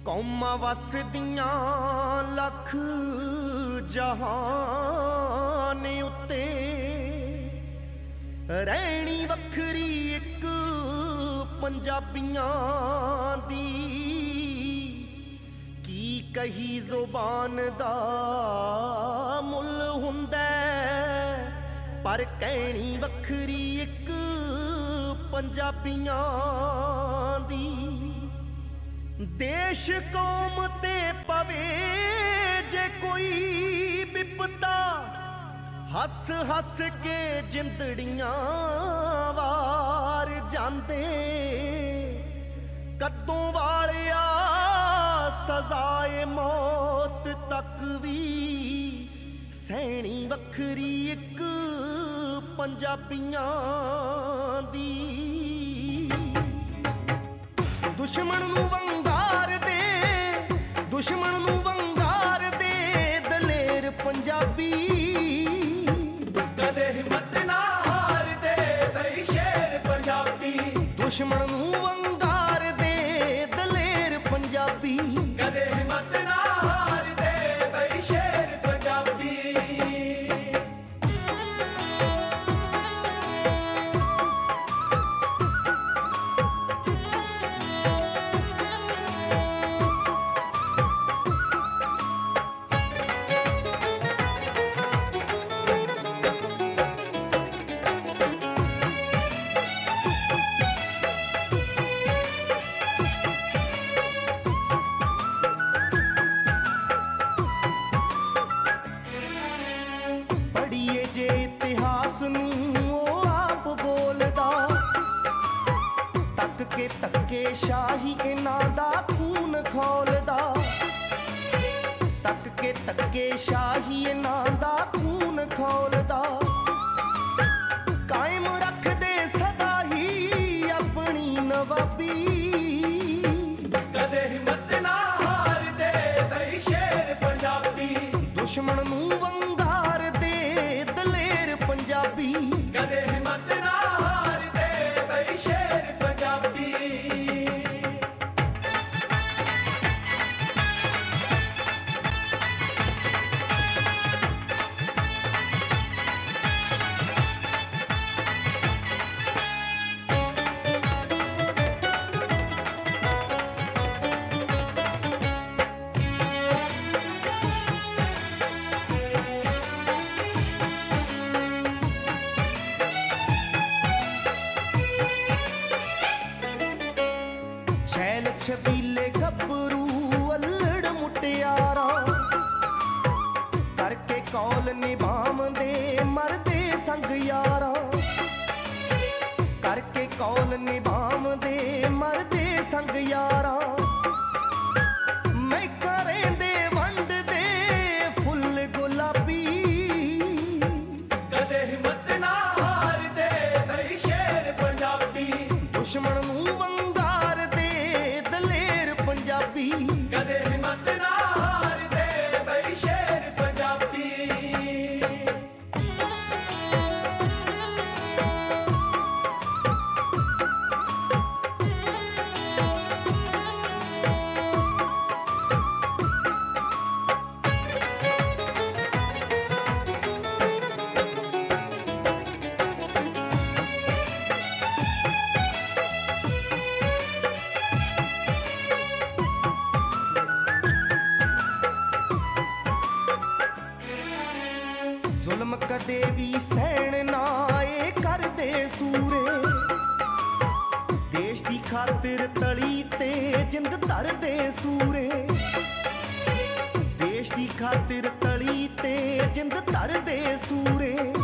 ਕੌਮਾਂ ਵਸਦੀਆਂ ਲੱਖ ਜਹਾਨ ਉੱਤੇ ਰਹਿਣੀ ਵੱਖਰੀ ਇੱਕ ਪੰਜਾਬੀਆਂ ਦੀ। ਕੀ ਕਹੀ ਜ਼ੁਬਾਨ ਦਾ ਮੁੱਲ ਹੁੰਦਾ ਪਰ ਕਹਿਣੀ ਵੱਖਰੀ ਇੱਕ ਪੰਜਾਬੀਆਂ ਦੀ। ਦੇਸ਼ ਕੌਮ ਤੇ ਪਵੇ ਜੇ ਕੋਈ ਵਿਪਤਾ ਹੱਸ ਹੱਸ ਕੇ ਜਿੰਦੜੀਆਂ ਵਾਰ ਜਾਂਦੇ। ਕਦੋਂ ਵਾਲਿਆ ਸਜ਼ਾਏ ਮੌਤ ਤੱਕ ਵੀ ਸਹਿਣੀ ਵੱਖਰੀ ਇੱਕ ਪੰਜਾਬੀਆਂ ਦੀ। ਦੁਸ਼ਮਣ ਨੂੰ ਵੰਗਾਰ ਦੇ, ਦੁਸ਼ਮਣ ਨੂੰ ਵੰਗਾਰ ਦੇ ਦਲੇਰ ਪੰਜਾਬੀ। ਕਦੇ ਹਿੰਮਤ ਨਾ ਹਾਰਦੇ ਬਈ ਸ਼ੇਰ ਪੰਜਾਬੀ। ਦੁਸ਼ਮਣ ਨੂੰ ਵੰਗਾਰ ਦੇ ਦਲੇਰ ਪੰਜਾਬੀ। ਕਦੇ ਹਿੰਮਤ ਨਾ ਹਾਰਦੇ ਬਈ ਸ਼ੇਰ ਪੰਜਾਬੀ। ਪੜ੍ਹੀਏ ਜੇ ਇਤਿਹਾਸ ਨੂੰ ਉਹ ਆਪ ਬੋਲਦਾ। ਤੱਕ ਕੇ ਧੱਕੇ ਸ਼ਾਹੀ ਇਹਨਾਂ ਦਾ ਖੂਨ ਖੋਲਦਾ। ਤੱਕ ਕੇ ਧੱਕੇ ਸ਼ਾਹੀ ਇਹਨਾਂ ਦਾ ਖੂਨ ਖੋਲਦਾ। ਕਾਇਮ ਰੱਖਦੇ ਸਦਾ ਹੀ ਆਪਣੀ ਨਵਾਬੀ। ਕਦੇ ਹਿੰਮਤ ਨਾ ਹਾਰਦੇ ਬਈ ਸ਼ੇਰ ਪੰਜਾਬੀ। ਦੁਸ਼ਮਣ ਨੂੰ ਵੰਗਾਰ ਦੇ ਦਲੇਰ ਪੰਜਾਬੀ। ਕਦੇ ਹਿੰਮਤ ਨਾ ਹਾਰਦੇ ਬਈ ਸ਼ੇਰ ਪੰਜਾਬੀ। छैल छबीले ਗੱਭਰੂ ਅਲੜ ਮੁਟਿਆਰਾਂ ਕਰਕੇ ਕੌਲ ਨਿਭਾਉਂਦੇ ਮਰਦੇ ਸੰਗ ਯਾਰਾਂ। ਕਰਕੇ ਕੌਲ ਨਿਭਾਉਂਦੇ ਮਰਦੇ ਸੰਗ ਯਾਰਾਂ। ਮੈਂ ਕਰੇਂਦੇ ਵੰਡਦੇ ਫੁੱਲ ਗੁਲਾਬੀ। ਕਦੇ ਹਿੰਮਤ ਨਾ ਹਾਰਦੇ ਬਈ ਸ਼ੇਰ ਪੰਜਾਬੀ। ਦੁਸ਼ਮਣ ਨੂੰ ਵੰਗਾਰ ਦੇ ਦਲੇਰ ਪੰਜਾਬੀ। ਕਦੇ ਹਿੰਮਤ ਨਾ ਹਾਰਦੇ ਬਈ ਸ਼ੇਰ ਪੰਜਾਬੀ। ਜ਼ੁਲਮ ਕਦੇ ਵੀ ਸਹਿਣ ਨਾ ਏ ਕਰਦੇ ਸੂਰੇ। ਦੇਸ਼ ਦੀ ਖਾਤਰ ਤਲੀ ਤੇ ਜਿੰਦ ਧਰਦੇ ਸੂਰੇ। ਦੇਸ਼ ਦੀ ਖਾਤਰ ਤਲੀ ਤੇ ਜਿੰਦ ਧਰਦੇ ਸੂਰੇ।